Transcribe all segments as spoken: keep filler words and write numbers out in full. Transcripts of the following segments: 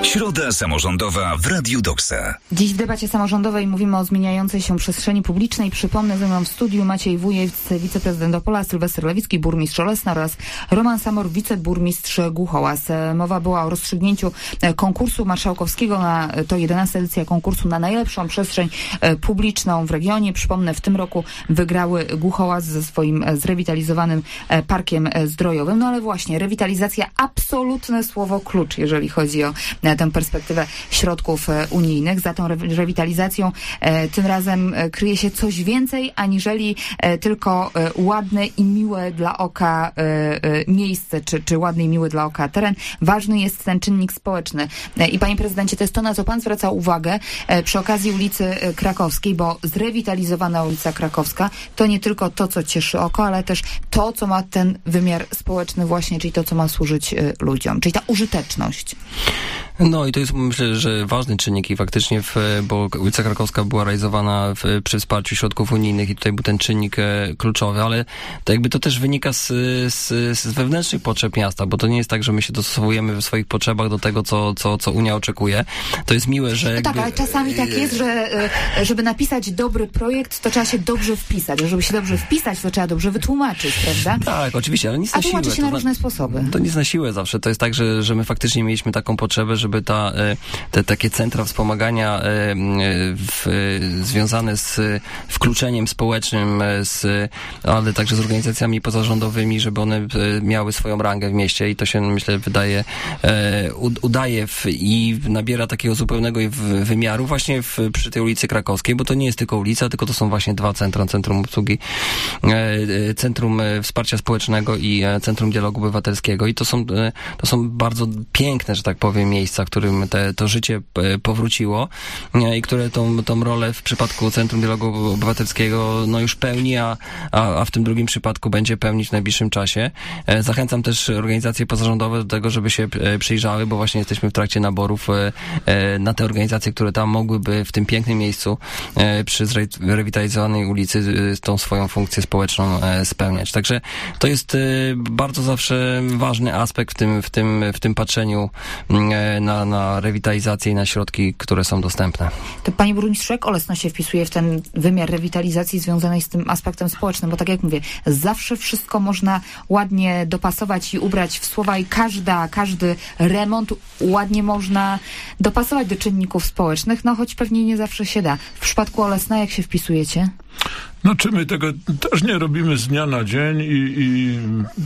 Środa samorządowa w Radiu Doksa. Dziś w debacie samorządowej mówimy o zmieniającej się przestrzeni publicznej. Przypomnę, ze mną w studiu Maciej Wujec, wiceprezydent Opola, Sylwester Lewicki, burmistrz Olesna oraz Roman Samor, wiceburmistrz Głuchołaz. Mowa była o rozstrzygnięciu konkursu marszałkowskiego, na to jedenasta edycja konkursu na najlepszą przestrzeń publiczną w regionie. Przypomnę, w tym roku wygrały Głuchołaz ze swoim zrewitalizowanym parkiem zdrojowym. No ale właśnie, rewitalizacja, absolutne słowo klucz, jeżeli chodzi o tę perspektywę środków unijnych. Za tą re- rewitalizacją e, tym razem e, kryje się coś więcej, aniżeli e, tylko e, ładne i miłe dla oka e, e, miejsce, czy, czy ładny i miły dla oka teren. Ważny jest ten czynnik społeczny. E, I panie prezydencie, to jest to, na co pan zwraca uwagę e, przy okazji ulicy Krakowskiej, bo zrewitalizowana ulica Krakowska to nie tylko to, co cieszy oko, ale też to, co ma ten wymiar społeczny właśnie, czyli to, co ma służyć e, ludziom, czyli ta użyteczność. No i to jest, myślę, że ważny czynnik i faktycznie, w, bo ulica Krakowska była realizowana w, przy wsparciu środków unijnych i tutaj był ten czynnik e, kluczowy, ale to jakby to też wynika z, z, z wewnętrznych potrzeb miasta, bo to nie jest tak, że my się dostosowujemy w swoich potrzebach do tego, co, co, co Unia oczekuje. To jest miłe, że... Jakby, no tak, ale czasami tak jest, że żeby napisać dobry projekt, to trzeba się dobrze wpisać. Żeby się dobrze wpisać, to trzeba dobrze wytłumaczyć, prawda? Tak, oczywiście, ale nic na siłę. A tłumaczy się na to, różne sposoby. To nic na siłę zawsze. To jest tak, że, że my faktycznie mieliśmy taką potrzebę, żeby ta, te takie centra wspomagania w, związane z wkluczeniem społecznym, z, ale także z organizacjami pozarządowymi, żeby one miały swoją rangę w mieście i to się, myślę, wydaje, udaje w, i nabiera takiego zupełnego wymiaru właśnie w, przy tej ulicy Krakowskiej, bo to nie jest tylko ulica, tylko to są właśnie dwa centra, Centrum Obsługi, Centrum Wsparcia Społecznego i Centrum Dialogu Obywatelskiego i to są, to są bardzo piękne, że tak powiem, miejsca, w którym te, to życie powróciło i które tą, tą rolę w przypadku Centrum Dialogu Obywatelskiego no już pełni, a, a, a w tym drugim przypadku będzie pełnić w najbliższym czasie. Zachęcam też organizacje pozarządowe do tego, żeby się przyjrzały, bo właśnie jesteśmy w trakcie naborów na te organizacje, które tam mogłyby w tym pięknym miejscu przy zrewitalizowanej ulicy tą swoją funkcję społeczną spełniać. Także to jest bardzo zawsze ważny aspekt w tym, w tym, w tym patrzeniu na, na rewitalizację i na środki, które są dostępne. To panie burmistrzu, jak Olesno się wpisuje w ten wymiar rewitalizacji związanej z tym aspektem społecznym? Bo tak jak mówię, zawsze wszystko można ładnie dopasować i ubrać w słowa i każda, każdy remont ładnie można dopasować do czynników społecznych, no choć pewnie nie zawsze się da. W przypadku Olesna jak się wpisujecie? No czy my tego też nie robimy z dnia na dzień i, i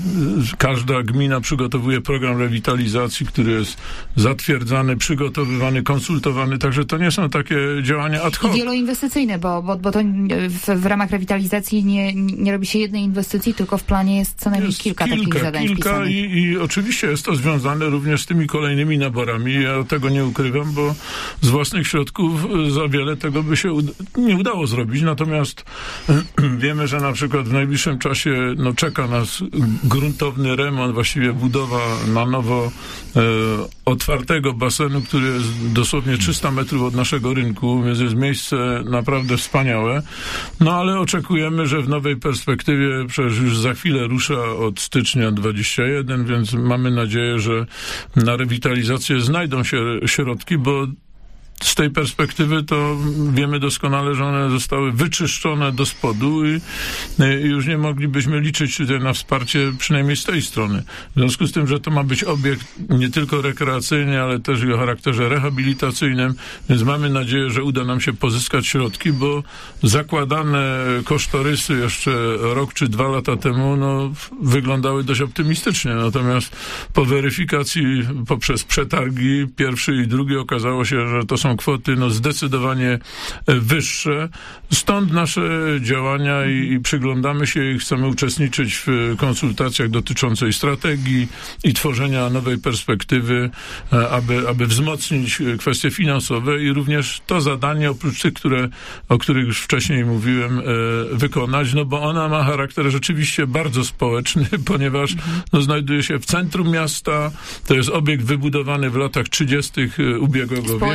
każda gmina przygotowuje program rewitalizacji, który jest zatwierdzany, przygotowywany, konsultowany, także to nie są takie działania ad hoc. I wieloinwestycyjne, bo, bo, bo to w, w ramach rewitalizacji nie, nie robi się jednej inwestycji, tylko w planie jest co najmniej jest kilka, kilka takich zadań kilka i, i oczywiście jest to związane również z tymi kolejnymi naborami. Ja tego nie ukrywam, bo z własnych środków za wiele tego by się uda- nie udało zrobić, natomiast wiemy, że na przykład w najbliższym czasie no, czeka nas gruntowny remont, właściwie budowa na nowo e, otwartego basenu, który jest dosłownie trzysta metrów od naszego rynku, więc jest miejsce naprawdę wspaniałe. No ale oczekujemy, że w nowej perspektywie, przecież już za chwilę rusza od stycznia dwudziestego pierwszego, więc mamy nadzieję, że na rewitalizację znajdą się środki, bo z tej perspektywy to wiemy doskonale, że one zostały wyczyszczone do spodu i, i już nie moglibyśmy liczyć tutaj na wsparcie przynajmniej z tej strony. W związku z tym, że to ma być obiekt nie tylko rekreacyjny, ale też i o charakterze rehabilitacyjnym, więc mamy nadzieję, że uda nam się pozyskać środki, bo zakładane kosztorysy jeszcze rok czy dwa lata temu no, wyglądały dość optymistycznie. Natomiast po weryfikacji poprzez przetargi pierwszy i drugi okazało się, że to są kwoty no, zdecydowanie wyższe. Stąd nasze działania i, i przyglądamy się i chcemy uczestniczyć w konsultacjach dotyczącej strategii i tworzenia nowej perspektywy, aby, aby wzmocnić kwestie finansowe i również to zadanie, oprócz tych, które, o których już wcześniej mówiłem, wykonać, no bo ona ma charakter rzeczywiście bardzo społeczny, ponieważ no, znajduje się w centrum miasta. To jest obiekt wybudowany w latach trzydziestych ubiegłego społeczny wieku. I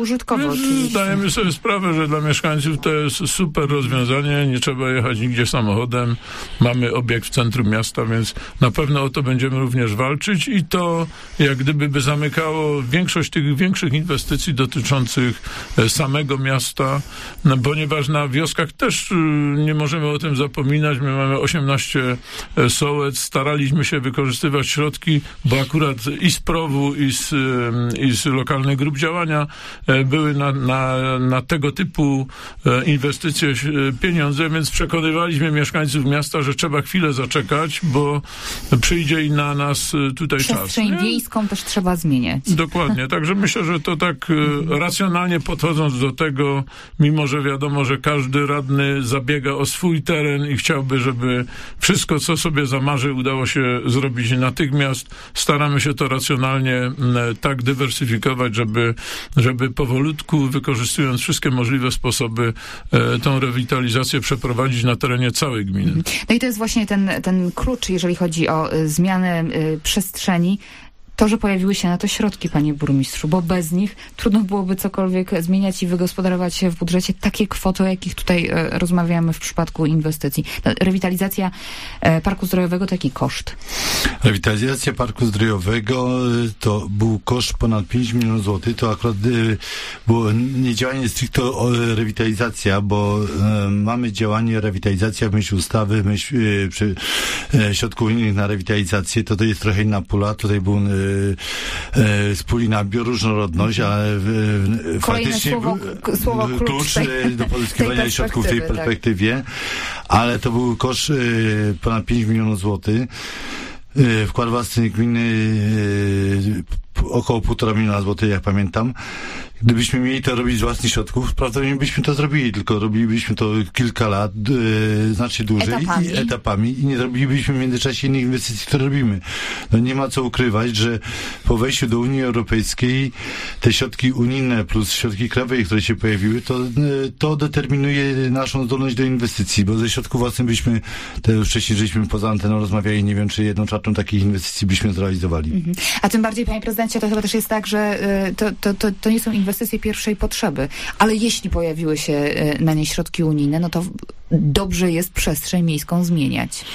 użytkowo oczywiście. Zdajemy sobie sprawę, że dla mieszkańców to jest super rozwiązanie, nie trzeba jechać nigdzie samochodem, mamy obiekt w centrum miasta, więc na pewno o to będziemy również walczyć i to jak gdyby by zamykało większość tych większych inwestycji dotyczących samego miasta, no, ponieważ na wioskach też nie możemy o tym zapominać. My mamy osiemnaście sołec, staraliśmy się wykorzystywać środki, bo akurat i z P R O W-u, i z, i z lokalnych grup działania były na, na, na tego typu inwestycje pieniądze, więc przekonywaliśmy mieszkańców miasta, że trzeba chwilę zaczekać, bo przyjdzie i na nas tutaj czas. Przestrzeń wiejską też trzeba zmieniać. Dokładnie, także myślę, że to tak racjonalnie podchodząc do tego, mimo że wiadomo, że każdy radny zabiega o swój teren i chciałby, żeby wszystko, co sobie zamarzy, udało się zrobić natychmiast. Staramy się to racjonalnie tak dywersyfikować, żeby, żeby powolutku, wykorzystując wszystkie możliwe sposoby, tą rewitalizację przeprowadzić na terenie całej gminy. No i to jest właśnie ten, ten klucz, jeżeli chodzi o zmianę przestrzeni. To, że pojawiły się na to środki, panie burmistrzu, bo bez nich trudno byłoby cokolwiek zmieniać i wygospodarować się w budżecie takie kwoty, o jakich tutaj e, rozmawiamy w przypadku inwestycji. No, rewitalizacja e, Parku Zdrojowego to jaki koszt? Rewitalizacja Parku Zdrojowego to był koszt ponad pięć milionów złotych. To akurat y, było nie działanie stricte rewitalizacja, bo y, mamy działanie rewitalizacja w myśl ustawy, w myśl y, przy, y, środków unijnych na rewitalizację. To to jest trochę inna pula. Tutaj był y, z puli na bioróżnorodność, ale faktycznie słowo, słowo klucz, klucz tej, do pozyskiwania środków w tej perspektywie, tak. Ale to był koszt ponad pięć milionów złotych. Wkład własny gminy około półtora miliona złotych, jak pamiętam. Gdybyśmy mieli to robić z własnych środków, prawdopodobnie byśmy to zrobili, tylko robilibyśmy to kilka lat, e, znacznie dłużej, etapami. I etapami i nie robilibyśmy w międzyczasie innych inwestycji, które robimy. No nie ma co ukrywać, że po wejściu do Unii Europejskiej te środki unijne plus środki krajowe, które się pojawiły, to, to determinuje naszą zdolność do inwestycji, bo ze środków własnych byśmy, to już wcześniej żeśmy poza anteną rozmawiali, nie wiem, czy jedną czwartą takich inwestycji byśmy zrealizowali. Mhm. A tym bardziej, panie prezydencie, to chyba też jest tak, że to, to, to, to nie są inwestycje pierwszej potrzeby, ale jeśli pojawiły się na nie środki unijne, no to dobrze jest przestrzeń miejską zmieniać.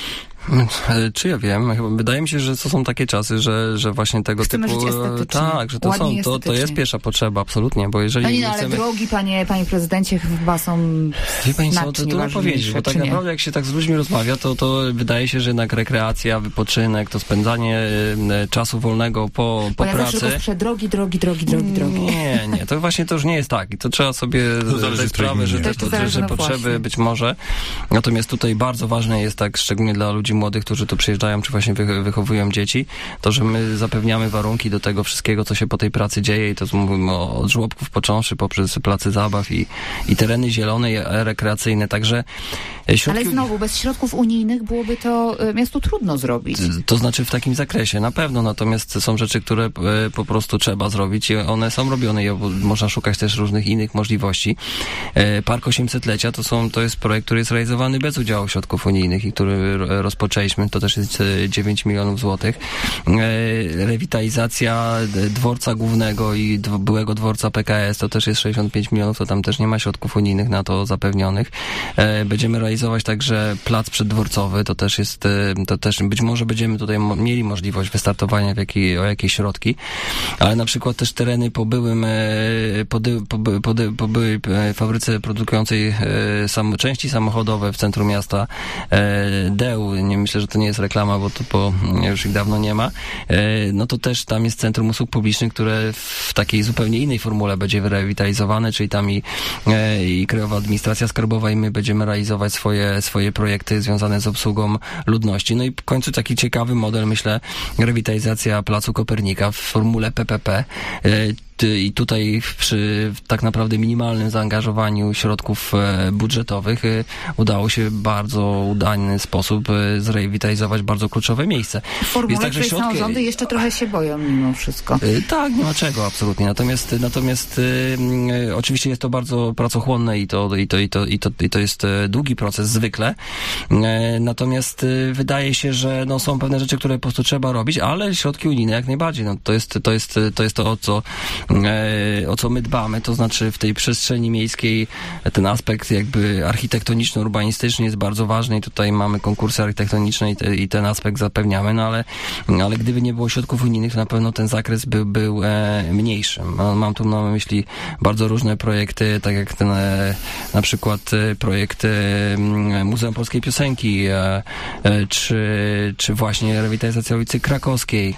Czy ja wiem? Wydaje mi się, że to są takie czasy, że, że właśnie tego Chcemy typu... Tak, że to są, to, to jest pierwsza potrzeba, absolutnie, bo jeżeli... No nie, no, ale chcemy... drogi, panie, panie prezydencie, chyba są Wie pani co, to trudno powiedzieć, bo tak naprawdę jak się tak z ludźmi rozmawia, to, to wydaje się, że jednak rekreacja, wypoczynek, to spędzanie y, czasu wolnego po, po ja pracy... Zawsze drogi, drogi, drogi, drogi, drogi. Nie, nie, to właśnie to już nie jest tak i to trzeba sobie zdać sprawę, że te to, to, że potrzeby właśnie. Być może. Natomiast tutaj bardzo ważne jest tak, szczególnie dla ludzi młodych, którzy tu przyjeżdżają, czy właśnie wychowują dzieci, to, że my zapewniamy warunki do tego wszystkiego, co się po tej pracy dzieje i to mówimy od żłobków począwszy, poprzez placy zabaw i, i tereny zielone i rekreacyjne, także środki... Ale znowu, bez środków unijnych byłoby to miastu trudno zrobić. To znaczy w takim zakresie, na pewno, natomiast są rzeczy, które po prostu trzeba zrobić i one są robione i można szukać też różnych innych możliwości. Park osiemsetlecia to są, to jest projekt, który jest realizowany bez udziału środków unijnych i który rozpoczęliśmy. To też jest dziewięć milionów złotych. Rewitalizacja dworca głównego i byłego dworca P K S to też jest sześćdziesiąt pięć milionów, to tam też nie ma środków unijnych na to zapewnionych. Będziemy realizować także plac przeddworcowy, to też jest, to też być może będziemy tutaj mieli możliwość wystartowania w jakiej, o jakieś środki, ale na przykład też tereny po byłym, po, po, po, po byłej fabryce produkującej sam, części samochodowe w centrum miasta D E U, nie myślę, że to nie jest reklama, bo to po, już ich dawno nie ma, no to też tam jest Centrum Usług Publicznych, które w takiej zupełnie innej formule będzie rewitalizowane, czyli tam i, i Krajowa Administracja Skarbowa i my będziemy realizować swoje, swoje projekty związane z obsługą ludności. No i w końcu taki ciekawy model, myślę, rewitalizacja Placu Kopernika w formule P P P. I tutaj przy tak naprawdę minimalnym zaangażowaniu środków budżetowych udało się w bardzo udany sposób zrewitalizować bardzo kluczowe miejsce. W formule, także środki... samorządy jeszcze trochę się boją mimo wszystko. Tak, nie ma czego, absolutnie. Natomiast natomiast y, oczywiście jest to bardzo pracochłonne i to, i to, i to, i to, i to jest długi proces zwykle. Y, natomiast y, wydaje się, że no, są pewne rzeczy, które po prostu trzeba robić, ale środki unijne jak najbardziej. No, to jest to, jest, to, jest to o co o co my dbamy, to znaczy w tej przestrzeni miejskiej ten aspekt jakby architektoniczno-urbanistyczny jest bardzo ważny i tutaj mamy konkursy architektoniczne i, te, i ten aspekt zapewniamy, no ale, ale gdyby nie było środków unijnych, to na pewno ten zakres by, był e, mniejszy. Mam tu na myśli bardzo różne projekty, tak jak ten e, na przykład e, projekt e, Muzeum Polskiej Piosenki, e, e, czy, czy właśnie rewitalizacja ulicy Krakowskiej,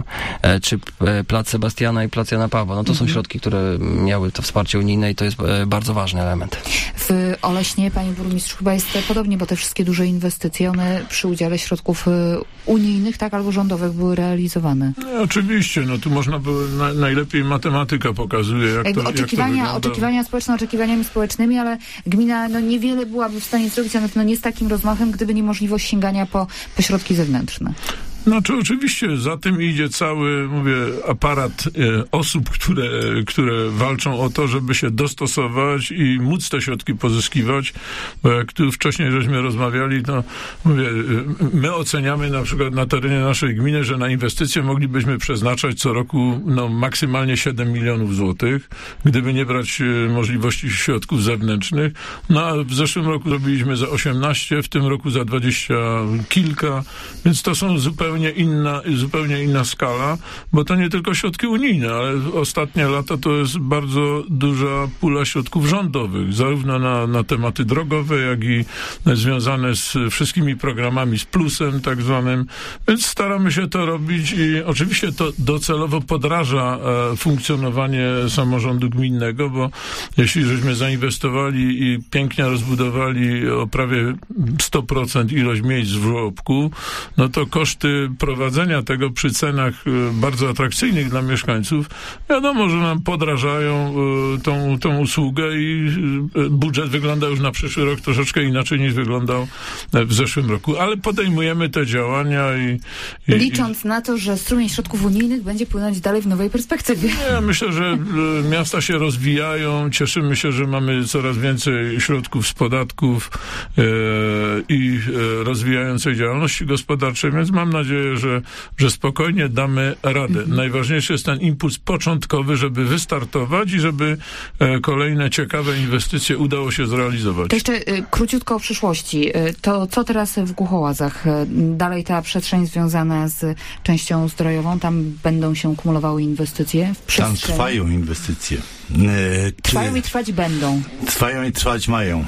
e, czy e, Plac Sebastiana i Plac Jana Pawła. No to mhm. są środki, które miały to wsparcie unijne i to jest e, bardzo ważny element. W Oleśnie, panie burmistrzu, chyba jest podobnie, bo te wszystkie duże inwestycje, one przy udziale środków unijnych, tak, albo rządowych były realizowane. No, oczywiście, no tu można było, na, najlepiej matematyka pokazuje, jak Jakby to, oczekiwania, jak to oczekiwania społeczne oczekiwaniami społecznymi, ale gmina no niewiele byłaby w stanie zrobić, a na pewno nie z takim rozmachem, gdyby nie możliwość sięgania po, po środki zewnętrzne. Znaczy oczywiście za tym idzie cały, mówię, aparat e, osób, które, które walczą o to, żeby się dostosować i móc te środki pozyskiwać, bo jak tu wcześniej żeśmy rozmawiali, to mówię, my oceniamy na przykład na terenie naszej gminy, że na inwestycje moglibyśmy przeznaczać co roku no, maksymalnie siedem milionów złotych, gdyby nie brać e, możliwości środków zewnętrznych. No a w zeszłym roku robiliśmy za osiemnaście, w tym roku za dwadzieścia kilka, więc to są zupełnie Zupełnie inna, zupełnie inna skala, bo to nie tylko środki unijne, ale ostatnie lata to jest bardzo duża pula środków rządowych, zarówno na, na tematy drogowe, jak i związane z wszystkimi programami, z plusem tak zwanym, więc staramy się to robić i oczywiście to docelowo podraża e, funkcjonowanie samorządu gminnego, bo jeśli żeśmy zainwestowali i pięknie rozbudowali o prawie sto procent ilość miejsc w żłobku, no to koszty prowadzenia tego przy cenach bardzo atrakcyjnych dla mieszkańców, wiadomo, że nam podrażają tą, tą usługę i budżet wygląda już na przyszły rok troszeczkę inaczej niż wyglądał w zeszłym roku, ale podejmujemy te działania i... i Licząc i... na to, że strumień środków unijnych będzie płynąć dalej w nowej perspektywie. Ja myślę, że miasta się rozwijają, cieszymy się, że mamy coraz więcej środków z podatków e, i e, rozwijającej działalności gospodarczej, więc mam nadzieję, Że, że spokojnie damy radę. Mhm. Najważniejszy jest ten impuls początkowy, żeby wystartować i żeby e, kolejne ciekawe inwestycje udało się zrealizować. To jeszcze y, króciutko o przyszłości. Y, to co teraz w Głuchołazach? Y, dalej ta przestrzeń związana z częścią zdrojową, tam będą się kumulowały inwestycje? W tam trwają inwestycje. E, trwają i trwać będą. Trwają i trwać mają.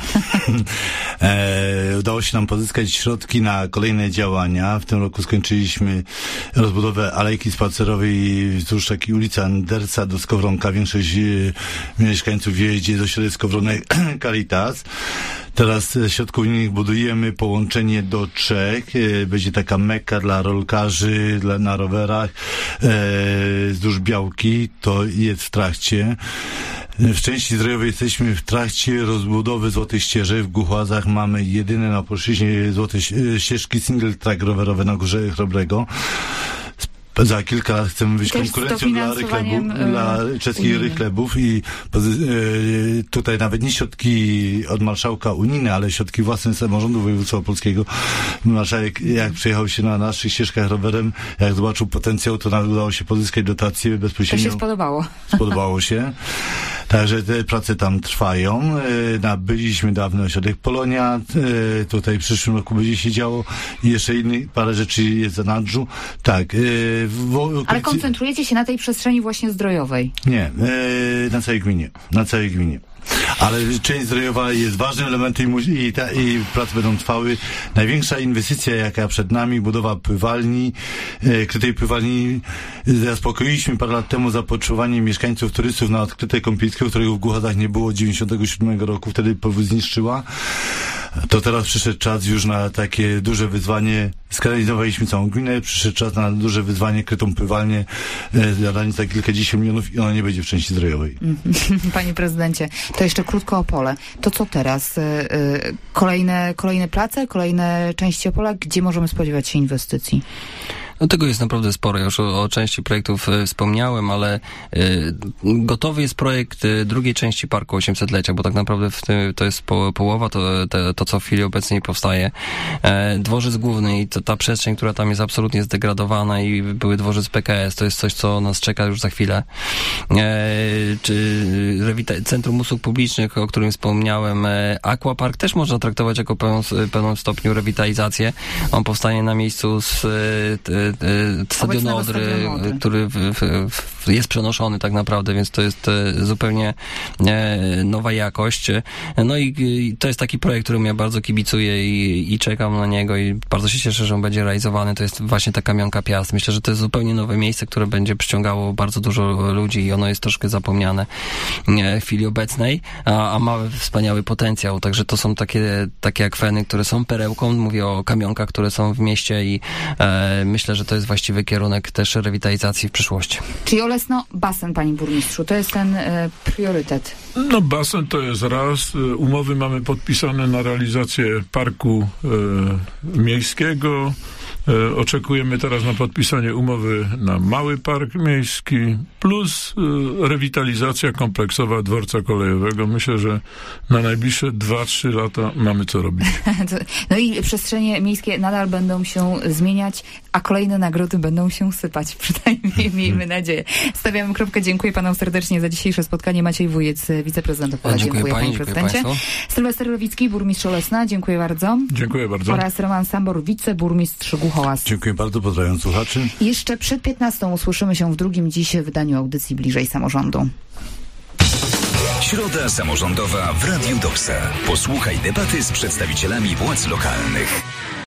e, udało się nam pozyskać środki na kolejne działania. W tym roku skończyliśmy rozbudowę alejki spacerowej wzdłuż takiej ulicy Andersa do Skowronka. Większość e, mieszkańców jeździ do środka Skowronek Caritas. Teraz ze środków unijnych budujemy połączenie do Czech. E, będzie taka mekka dla rolkarzy, dla, na rowerach e, wzdłuż Białki. To jest w trakcie. W części zdrojowej jesteśmy w trakcie rozbudowy Złotych Ścieżek. W Głuchołazach mamy jedyne na płaszczyźnie złote ścieżki single track rowerowe na Górze Chrobrego. Za kilka lat chcemy być konkurencją dla rychlebów, dla czeskich rychlebów i y, tutaj nawet nie środki od marszałka unijne, ale środki własne samorządu województwa opolskiego. Marszałek, jak przejechał się na naszych ścieżkach rowerem, jak zobaczył potencjał, to nam udało się pozyskać dotacje bezpośrednio. To się spodobało. Spodobało się. Także te prace tam trwają. Nabyliśmy dawny ośrodek Polonia. Tutaj w przyszłym roku będzie się działo. I jeszcze innych parę rzeczy jest za nadrzu. Tak. W okolicy... Ale koncentrujecie się na tej przestrzeni właśnie zdrojowej? Nie. Na całej gminie. Na całej gminie. Ale część zdrojowa jest ważnym elementem i, i, ta, i prace będą trwały. Największa inwestycja, jaka przed nami, budowa pływalni. E, krytej pływalni zaspokoiliśmy parę lat temu zapotrzebowanie mieszkańców, turystów na odkryte kąpielisko, którego w Głuchołazach nie było od dziewięćdziesiątego siódmego roku, wtedy powódź zniszczyła. To teraz przyszedł czas już na takie duże wyzwanie. Skanalizowaliśmy całą gminę, przyszedł czas na duże wyzwanie, krytą pływalnię, zadanie za kilkadziesiąt milionów i ona nie będzie w części zdrojowej. Panie prezydencie, to jeszcze krótko Opole. To co teraz? Kolejne, kolejne prace, kolejne części Opola? Gdzie możemy spodziewać się inwestycji? No tego jest naprawdę sporo. Ja już o, o części projektów e, wspomniałem, ale e, gotowy jest projekt e, drugiej części Parku osiemsetlecia, bo tak naprawdę w tym, to jest po, połowa, to, to, to co w chwili obecnej powstaje. E, dworzec główny i to, ta przestrzeń, która tam jest absolutnie zdegradowana i były dworzec P K S, to jest coś, co nas czeka już za chwilę. E, czy rewita- Centrum Usług Publicznych, o którym wspomniałem, e, Aquapark też można traktować jako pełną, pełną stopniu rewitalizację. On powstanie na miejscu z e, e, stadionu Odry, który w, w, w, jest przenoszony tak naprawdę, więc to jest e, zupełnie e, nowa jakość. No i, i to jest taki projekt, którym ja bardzo kibicuję i, i czekam na niego i bardzo się cieszę, że on będzie realizowany. To jest właśnie ta Kamionka Piast. Myślę, że to jest zupełnie nowe miejsce, które będzie przyciągało bardzo dużo ludzi i ono jest troszkę zapomniane w chwili obecnej, a, a ma wspaniały potencjał. Także to są takie, takie akweny, które są perełką. Mówię o kamionkach, które są w mieście i e, myślę, że to jest właściwy kierunek też rewitalizacji w przyszłości. Czyli Olesno, basen, panie burmistrzu, to jest ten e, priorytet. No basen to jest raz. Umowy mamy podpisane na realizację parku e, miejskiego. E, oczekujemy teraz na podpisanie umowy na mały park miejski plus e, rewitalizacja kompleksowa dworca kolejowego. Myślę, że na najbliższe dwa trzy lata mamy co robić. No i przestrzenie miejskie nadal będą się zmieniać, a kolejne nagrody będą się sypać. Przynajmniej miejmy nadzieję. Stawiamy kropkę. Dziękuję panom serdecznie za dzisiejsze spotkanie. Maciej Wójec, wiceprezydent Opola. Dziękuję, dziękuję pani, panie prezydencie. dziękuję Sylwester Lewicki, burmistrz Olesna. Dziękuję bardzo. Dziękuję bardzo. Oraz Roman Sambor, wiceburmistrz Głuchołaz. Dziękuję bardzo, pozdrawiam słuchaczy. Jeszcze przed piętnastą usłyszymy się w drugim dziś wydaniu audycji Bliżej Samorządu. Środa samorządowa w Radiu Doksa. Posłuchaj debaty z przedstawicielami władz lokalnych.